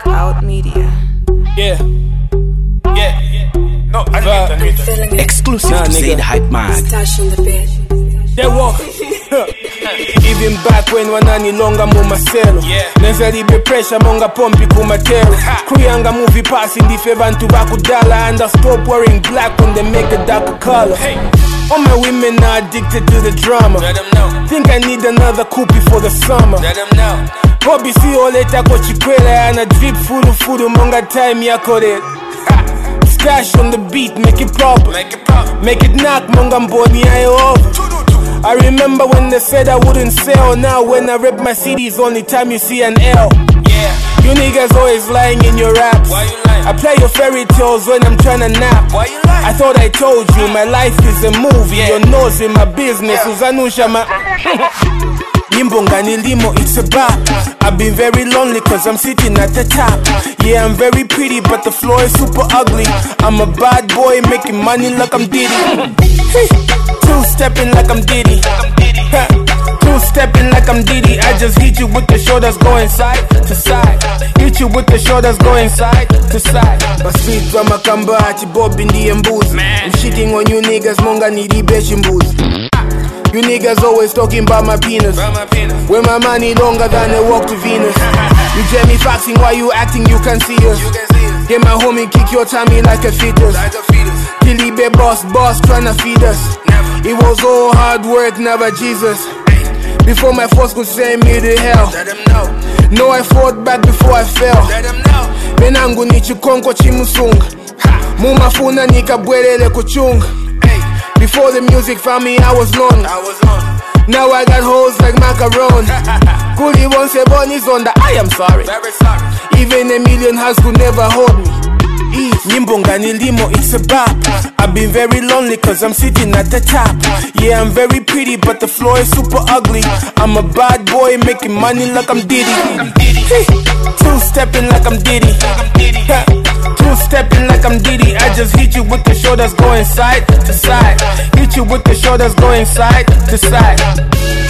Blackout Media. Yeah. No, I need that. Exclusive to Say the Hype Man. They walk. Even back when wanani longa mu maselo. Neza libe pressure monga pompi kumatero. Kuyanga movie passing the favor to bakudala. And I stop wearing black when they make a darker color. All my women are addicted to the drama. Let them know. Think I need another coupe for the summer. Let them know. Bobby see all leta kwa chikwela. And a drip furu monga time yako it. Stash on the beat, make it proper. Make it knock, monga mboni ayo over. I remember when they said I wouldn't sell. Now when I rip my CDs, only time you see an L. Yeah. You niggas always lying in your raps. Why you lying? I play your fairy tales when I'm tryna nap. Why you lying? I thought I told you my life is a movie. Your nose in my business. Uzanusha ma Yimbonga ni limo, it's a bop. I've been very lonely cause I'm sitting at the top. Yeah, I'm very pretty but the floor is super ugly. I'm a bad boy making money like I'm Diddy. Two-stepping like I'm Diddy. Two-stepping like I'm Diddy. I just hit you with the shoulders going side to side. Hit you with the shoulders going side to side. My street drama kamba ati bob indi mbuzi. I'm shitting on you niggas monga nidi beshi mbuzi. You niggas always talking about my penis. When my money longer than a walk to Venus. You Jamie faxing while you acting, you can see us. Get my homie kick your tummy like a fetus. Kilibe boss tryna feed us. It was all hard work, never Jesus. Before my force could send me to hell. No, I fought back before I fell. Benangu ni chikonko chimusunga. Mumafuna nikabwelele kuchunga. Before the music found me, I was known. Now I got hoes like macaron. Kuli won't say Bonnie's on the I am sorry. Very sorry. Even a million hearts could never hold me. Nimbonga ni limo, it's a bop. I've been very lonely cause I'm sitting at the top. Yeah, I'm very pretty but the floor is super ugly. I'm a bad boy making money like I'm Diddy. Two-stepping like I'm Diddy. Two-stepping like I'm Diddy. I just hit you with the shoulders going side to side. Hit you with the shoulders going side to side.